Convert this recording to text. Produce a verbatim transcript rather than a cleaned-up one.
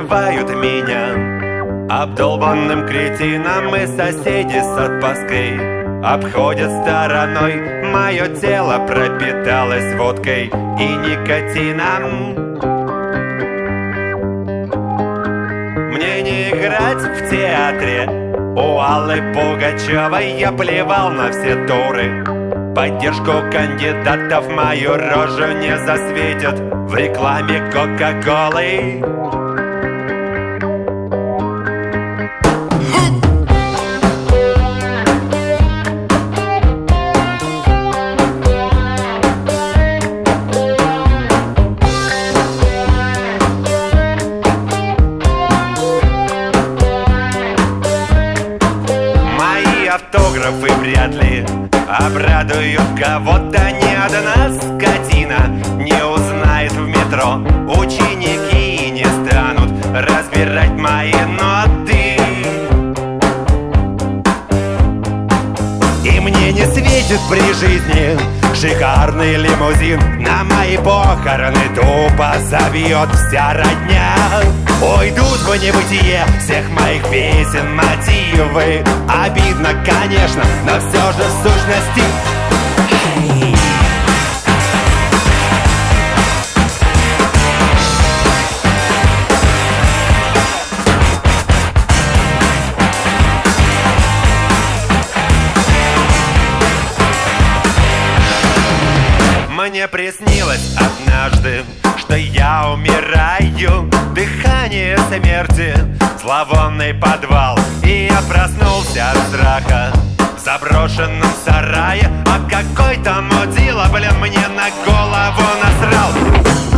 называют меня обдолбанным кретином, и соседи с отпаской обходят стороной. Мое тело пропиталось водкой и никотином. Мне не играть в театре у Аллы Пугачевой. Я плевал на все туры, поддержку кандидатов мою рожу не засветят в рекламе Кока-Колы. Автографы вряд ли обрадуют кого-то. Ни одна скотина не узнает в метро. Ученики не станут разбирать мои ноты. И мне не светит при жизни шикарный лимузин. На мои похороны тупо забьет вся родня. Уйдут в небытие всех моих песен мотивы. Обидно, конечно, но все же в сущности. Мне приснилось однажды, что я умираю. Дыхание смерти, зловонный подвал. И я проснулся от страха в заброшенном сарае. А какой-то мудила, блин, мне на голову насрал.